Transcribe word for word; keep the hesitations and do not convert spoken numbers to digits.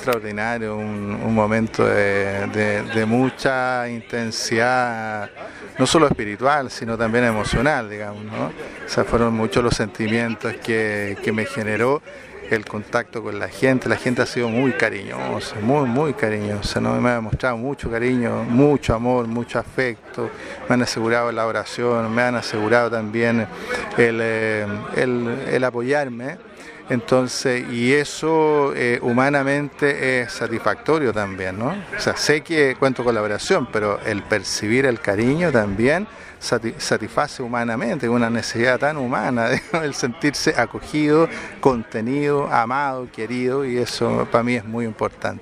extraordinario, un, un momento de, de, de mucha intensidad, no solo espiritual, sino también emocional, digamos, ¿no? O sea, fueron muchos los sentimientos que, que me generó el contacto con la gente. La gente ha sido muy cariñosa, muy, muy cariñosa, ¿no? Me ha demostrado mucho cariño, mucho amor, mucho afecto, me han asegurado la oración, me han asegurado también el, el, el apoyarme. Entonces, y eso eh, humanamente es satisfactorio también, ¿no? O sea, sé que cuento con la oración, pero el percibir el cariño también satisface humanamente, una necesidad tan humana, el sentirse acogido, contenido, amado, querido, y eso para mí es muy importante.